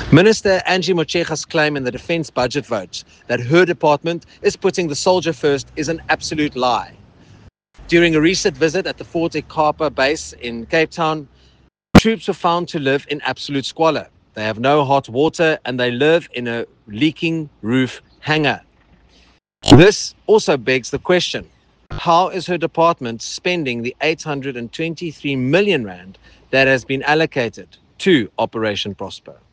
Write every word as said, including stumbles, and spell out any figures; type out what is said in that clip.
Minister Angie Motshekga's claim in the defence budget vote that her department is putting the soldier first is an absolute lie. During a recent visit at the Fort Ikapa base in Cape Town, troops were found to live in absolute squalor. They have no hot water and they live in a leaking roof hangar. This also begs the question, how is her department spending the eight hundred twenty-three million rand that has been allocated to Operation Prosper?